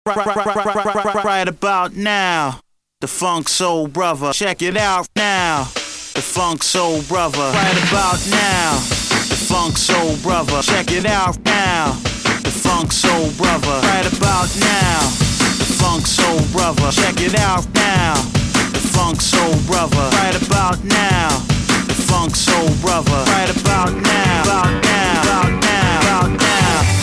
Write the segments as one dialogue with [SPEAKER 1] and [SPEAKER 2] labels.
[SPEAKER 1] Right about now, the Funk Soul Brother. Check it out now, the Funk Soul Brother. Right about now, the Funk Soul Brother. Check it out now, the Funk Soul Brother. Right about now, the Funk Soul Brother. Check it out now, the Funk Soul Brother. Right about now, the Funk Soul Brother. Right about now, about now, about now, about now.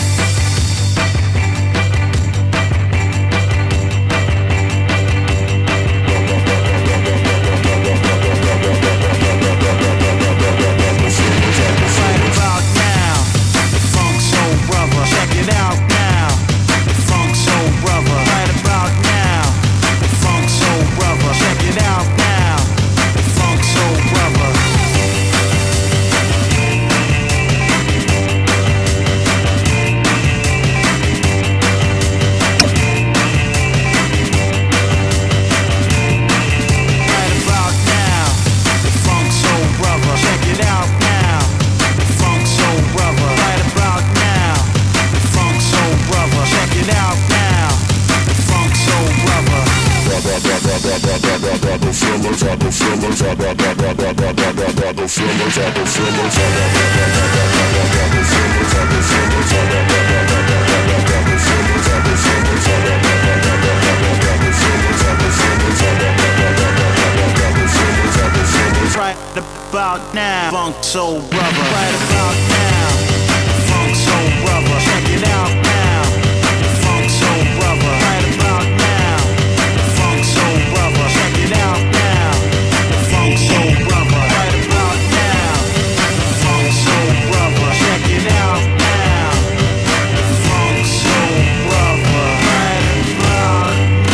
[SPEAKER 1] Right about now, Funk Soul Brother. Right about now, Funk Soul Brother. Check it out now, Funk Soul Brother. Right about now, Funk Soul Brother. Check it out now, Funk Soul Brother. Right about now, Funk Soul Brother. Check it out now, Funk Soul Brother. Right about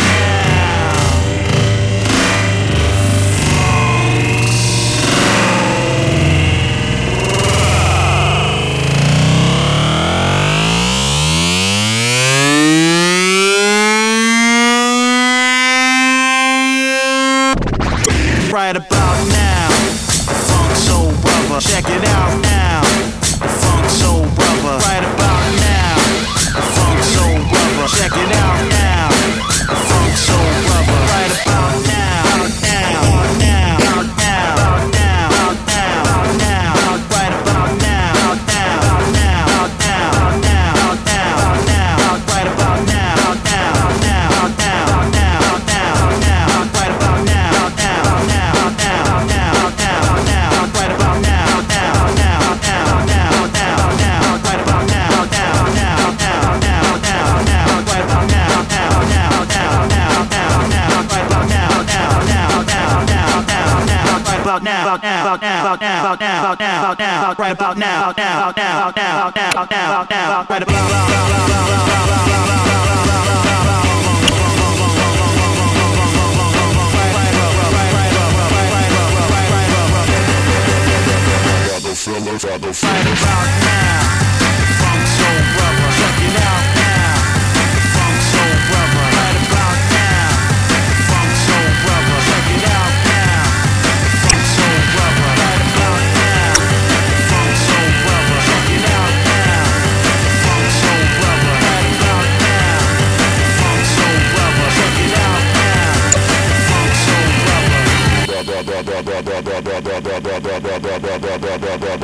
[SPEAKER 1] right about now, Funk Soul Brother. Check it out now, Funk Soul Brother. Right about now, Funk Soul Brother. Check it out now, Funk Soul Brother. Right about now, now, now, now, now, now, now, right about now, now, now, now, now, now, right about now, now, now, now, now, right about now, right about now, right about now, Funk Soul Brother. Check it out now, Funk Soul Brother. Right about now, Funk Soul Brother. Check it out now, Funk Soul Brother. Right about now, Funk Soul Brother. Check it out now, Funk Soul Brother. Right about now, Funk Soul Brother. Check it out now, Funk Soul Brother.